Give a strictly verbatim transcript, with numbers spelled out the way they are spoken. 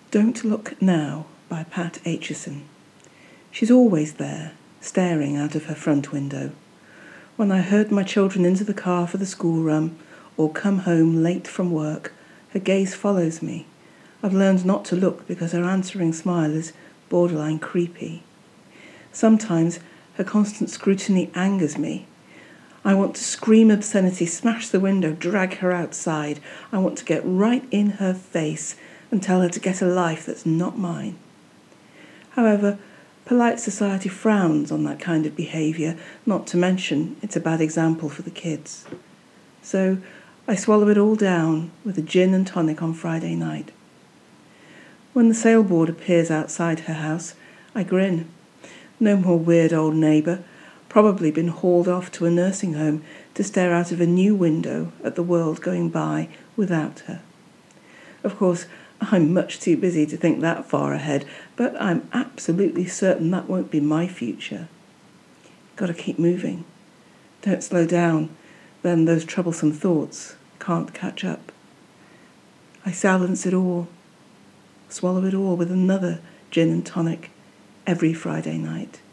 Don't Look Now by Pat Aitchison. She's always there, staring out of her front window. When I herd my children into the car for the school run or come home late from work, her gaze follows me. I've learned not to look because her answering smile is borderline creepy. Sometimes her constant scrutiny angers me. I want to scream obscenity, smash the window, drag her outside. I want to get right in her face and tell her to get a life that's not mine. However, polite society frowns on that kind of behaviour, not to mention it's a bad example for the kids. So I swallow it all down with a gin and tonic on Friday night. When the sailboard appears outside her house, I grin. No more weird old neighbour, probably been hauled off to a nursing home to stare out of a new window at the world going by without her. Of course, I'm much too busy to think that far ahead, but I'm absolutely certain that won't be my future. Got to keep moving. Don't slow down, then those troublesome thoughts can't catch up. I silence it all, swallow it all with another gin and tonic every Friday night.